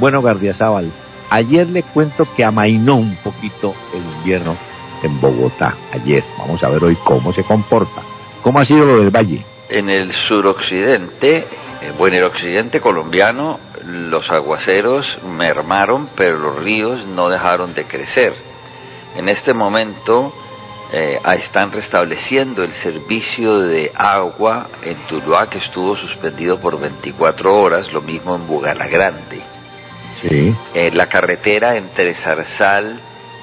Bueno, Gardiazabal, ayer le cuento que amainó un poquito el invierno en Bogotá. Ayer, vamos a ver hoy cómo se comporta. ¿Cómo ha sido lo del Valle? En el suroccidente, en el occidente colombiano, los aguaceros mermaron, pero los ríos no dejaron de crecer. En este momento están restableciendo el servicio de agua en Tuluá, que estuvo suspendido por 24 horas, lo mismo en Bugalagrande. Sí. La carretera entre Zarzal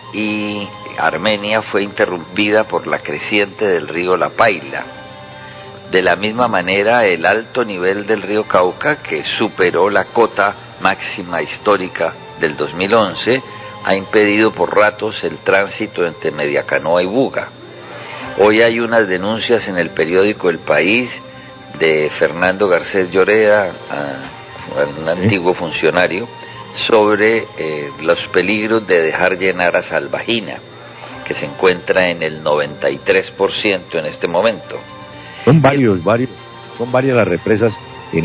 y Armenia fue interrumpida por la creciente del río La Paila. De la misma manera, el alto nivel del río Cauca, que superó la cota máxima histórica del 2011, ha impedido por ratos el tránsito entre Mediacanoa y Buga. Hoy hay unas denuncias en el periódico El País de Fernando Garcés Lloreda, un antiguo funcionario, sobre los peligros de dejar llenar a Salvajina, que se encuentra en el 93% en este momento. Son varias las represas en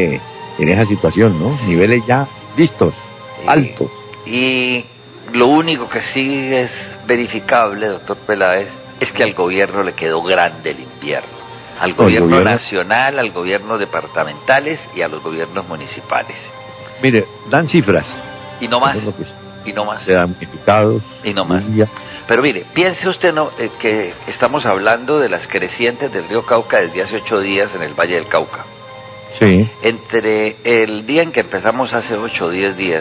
esa situación, ¿no? Niveles ya vistos, altos. Y lo único que sí es verificable, doctor Peláez, es que al gobierno le quedó grande el invierno. Al gobierno nacional, al gobierno departamentales y a los gobiernos municipales. Mire, dan cifras. Y no más. Y no más. Se dan multiplicados. Y no más. Pero mire, piense usted que estamos hablando de las crecientes del río Cauca desde hace 8 días en el Valle del Cauca. Sí. Entre el día en que empezamos hace 8 o 10 días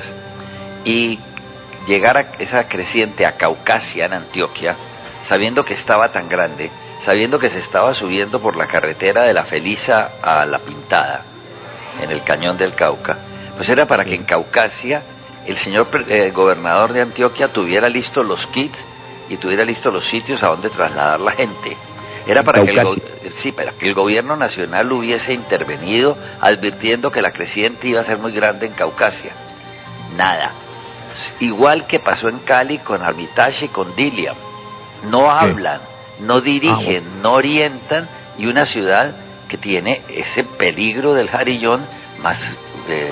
y llegar a esa creciente a Caucasia, en Antioquia, sabiendo que estaba tan grande, sabiendo que se estaba subiendo por la carretera de la Felisa a La Pintada, en el cañón del Cauca, pues era para que en Caucasia el señor gobernador de Antioquia tuviera listos los kits y tuviera listos los sitios a donde trasladar la gente. Era para que el gobierno nacional hubiese intervenido advirtiendo que la creciente iba a ser muy grande en Caucasia. Nada. Igual que pasó en Cali con Armitage y con Dilian. No hablan, no dirigen, no orientan, y una ciudad que tiene ese peligro del Jarillón, más de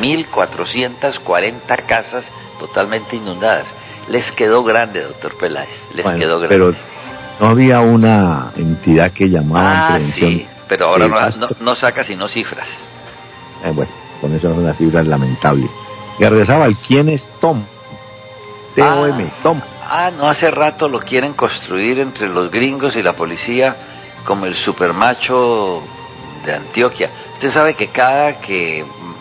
1.440 casas totalmente inundadas. Les quedó grande, doctor Peláez, quedó grande. Pero no había una entidad que llamaba prevención. Sí, pero ahora no saca sino cifras. Bueno, con eso son unas cifras lamentables. Gardiazabal, ¿quién es Tom? Tom. No, hace rato lo quieren construir entre los gringos y la policía como el supermacho de Antioquia. Usted sabe que cada que